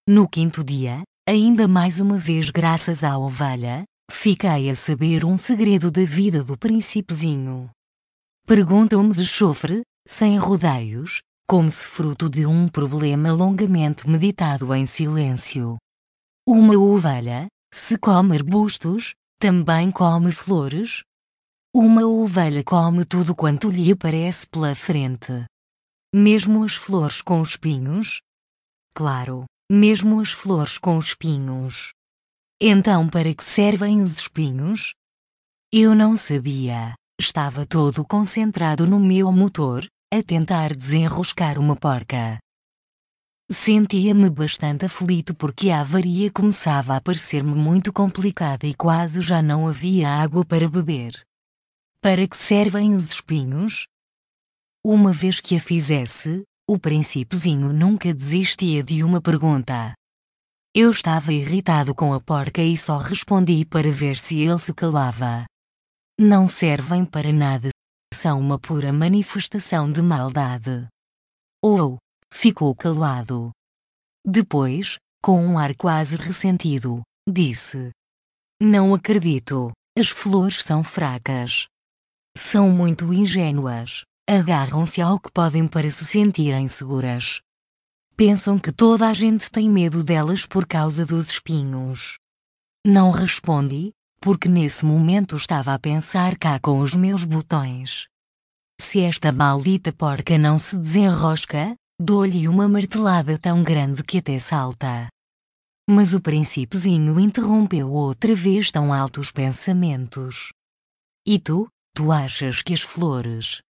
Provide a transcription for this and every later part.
No quinto dia, ainda mais uma vez graças à ovelha, fiquei a saber um segredo da vida do príncipezinho. Perguntam-me de chofre, sem rodeios, como se fruto de um problema longamente meditado em silêncio. Uma ovelha, se come arbustos, também come flores? Uma ovelha come tudo quanto lhe aparece pela frente. Mesmo as flores com espinhos? Claro, mesmo as flores com espinhos. Então para que servem os espinhos? Eu não sabia, estava todo concentrado no meu motor, a tentar desenroscar uma porca. Sentia-me bastante aflito porque a avaria começava a parecer-me muito complicada e quase já não havia água para beber. Para que servem os espinhos? Uma vez que a fizesse, o príncipezinho nunca desistia de uma pergunta. Eu estava irritado com a porca e só respondi para ver se ele se calava. Não servem para nada, são uma pura manifestação de maldade. Oh! Ficou calado. Depois, com um ar quase ressentido, disse: Não acredito, as flores são fracas. São muito ingênuas, agarram-se ao que podem para se sentirem seguras. Pensam que toda a gente tem medo delas por causa dos espinhos. Não respondi, porque nesse momento estava a pensar cá com os meus botões. Se esta maldita porca não se desenrosca, dou-lhe uma martelada tão grande que até salta. Mas o príncipezinho interrompeu outra vez tão altos pensamentos. E tu achas que as flores?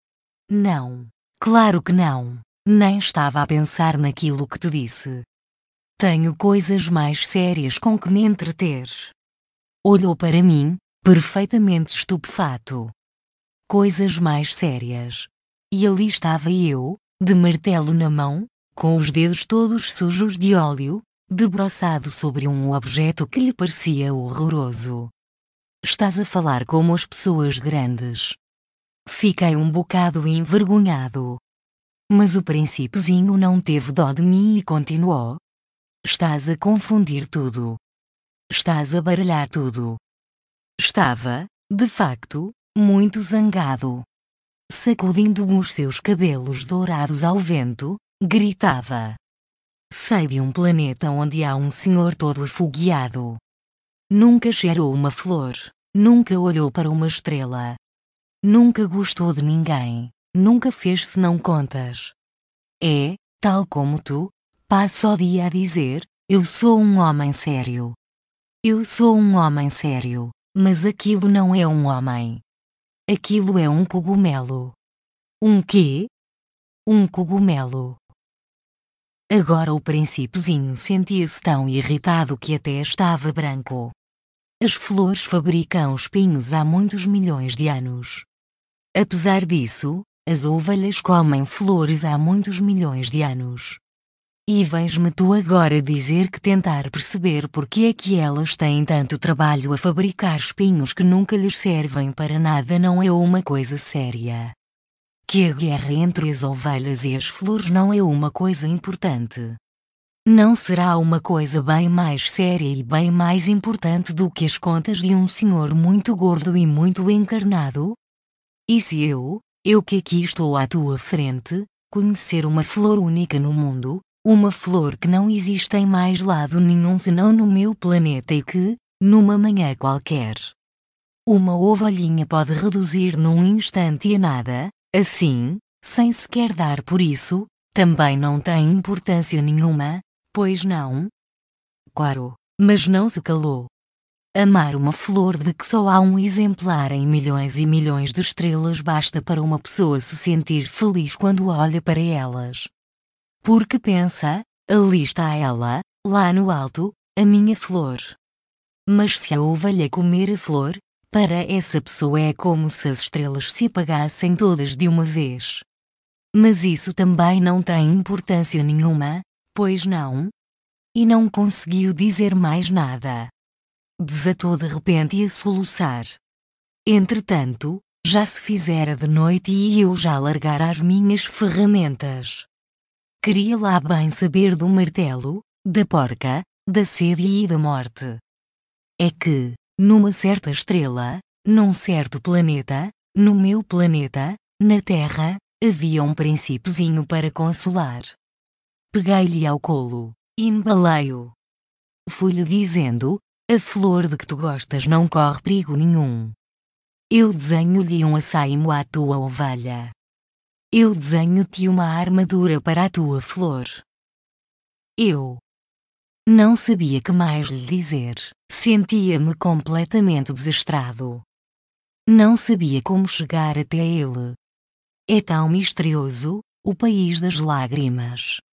Não, claro que não, nem estava a pensar naquilo que te disse. Tenho coisas mais sérias com que me entreter. Olhou para mim, perfeitamente estupefato. Coisas mais sérias. E ali estava eu, de martelo na mão, com os dedos todos sujos de óleo, debruçado sobre um objeto que lhe parecia horroroso. Estás a falar como as pessoas grandes. Fiquei um bocado envergonhado. Mas o príncipezinho não teve dó de mim e continuou. Estás a confundir tudo. Estás a baralhar tudo. Estava, de facto, muito zangado. Sacudindo os seus cabelos dourados ao vento, gritava: Sei de um planeta onde há um senhor todo afogueado. Nunca cheirou uma flor, nunca olhou para uma estrela. Nunca gostou de ninguém, nunca fez senão contas. É, tal como tu, passa o dia a dizer: Eu sou um homem sério. Eu sou um homem sério, mas aquilo não é um homem. Aquilo é um cogumelo. Um quê? Um cogumelo. Agora o príncipezinho sentia-se tão irritado que até estava branco. As flores fabricam espinhos há muitos milhões de anos. Apesar disso, as ovelhas comem flores há muitos milhões de anos. E vens-me tu agora dizer que tentar perceber porque é que elas têm tanto trabalho a fabricar espinhos que nunca lhes servem para nada não é uma coisa séria. Que a guerra entre as ovelhas e as flores não é uma coisa importante. Não será uma coisa bem mais séria e bem mais importante do que as contas de um senhor muito gordo e muito encarnado? E se eu que aqui estou à tua frente, conhecer uma flor única no mundo, uma flor que não existe em mais lado nenhum senão no meu planeta e que, numa manhã qualquer, uma ovelhinha pode reduzir num instante a nada, assim, sem sequer dar por isso, também não tem importância nenhuma, pois não? Claro, mas não se calou. Amar uma flor de que só há um exemplar em milhões e milhões de estrelas basta para uma pessoa se sentir feliz quando olha para elas. Porque pensa, ali está ela, lá no alto, a minha flor. Mas se a ovelha comer a flor, para essa pessoa é como se as estrelas se apagassem todas de uma vez. Mas isso também não tem importância nenhuma, pois não? E não conseguiu dizer mais nada. Desatou de repente a soluçar. Entretanto, já se fizera de noite e eu já largara as minhas ferramentas. Queria lá bem saber do martelo, da porca, da sede e da morte. É que, numa certa estrela, num certo planeta, no meu planeta, na Terra, havia um príncipezinho para consolar. Peguei-lhe ao colo, embalei-o. Fui-lhe dizendo: a flor de que tu gostas não corre perigo nenhum. Eu desenho-lhe um assaimo à tua ovelha. Eu desenho-te uma armadura para a tua flor. Eu não sabia que mais lhe dizer. Sentia-me completamente desastrado. Não sabia como chegar até ele. É tão misterioso, o país das lágrimas.